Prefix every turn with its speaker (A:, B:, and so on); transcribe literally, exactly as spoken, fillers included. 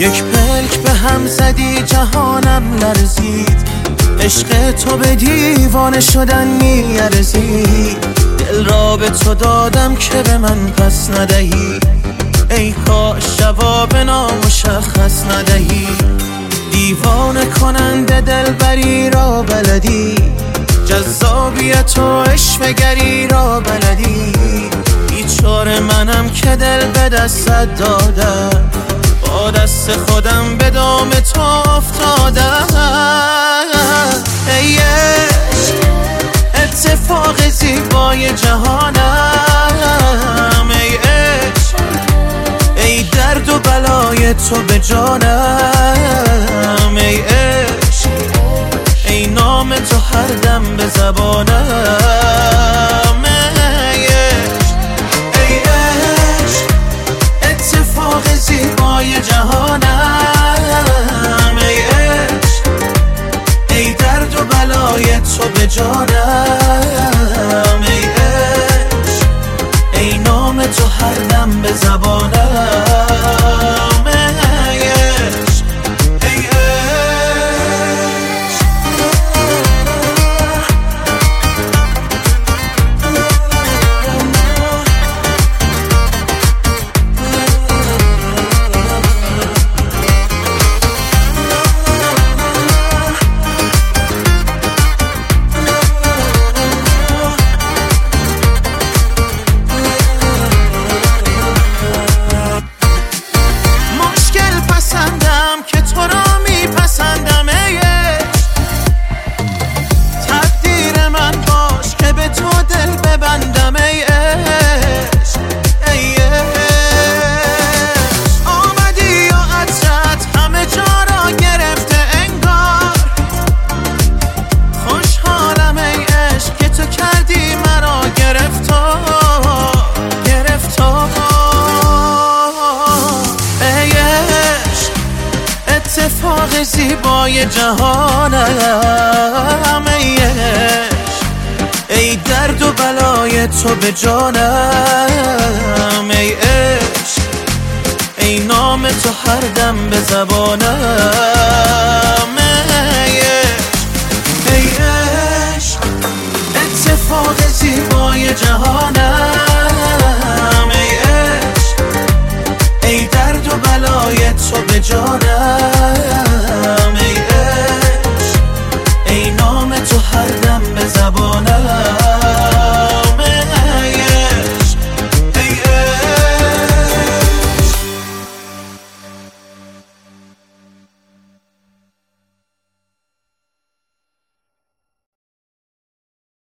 A: یک پلک به هم زدی جهانم لرزید، عشق تو به دیوانه شدن میارزید. دل را به تو دادم که به من پس ندهی، ای کاش جواب نامشخص ندهی. دیوانه کننده دلبری را بلدی، جذابیت و عشوه‌گری را بلدی. بیچاره منم که دل به دستت دادم، با دست خودم به دام تو افتادم. ای عشق اتفاق زیبای جهانم، ای عشق ای درد و بلای تو به جانم، ای عشق ای نام تو هر دم به زبانم. ای عشق ای عشق اتفاق زیبای جهانم، ای عشق ای درد و بلای تو به جانم، ای عشق ای نام تو هر دم به زبانم. ای عشق ای که تو را میپسندم، ای عشق تقدیر من باش که به تو دل ببندم، ای عشق ای عشق آمدی و عطرت همه جا را گرفته انگار. خوشحالم ای عشق که تو کردی مرا گرفتار گرفتار. اتفاق زیبای جهانم، ای عشق ای درد و بلای تو به جانم، ای عشق ای نام تو هر دم به زبانم.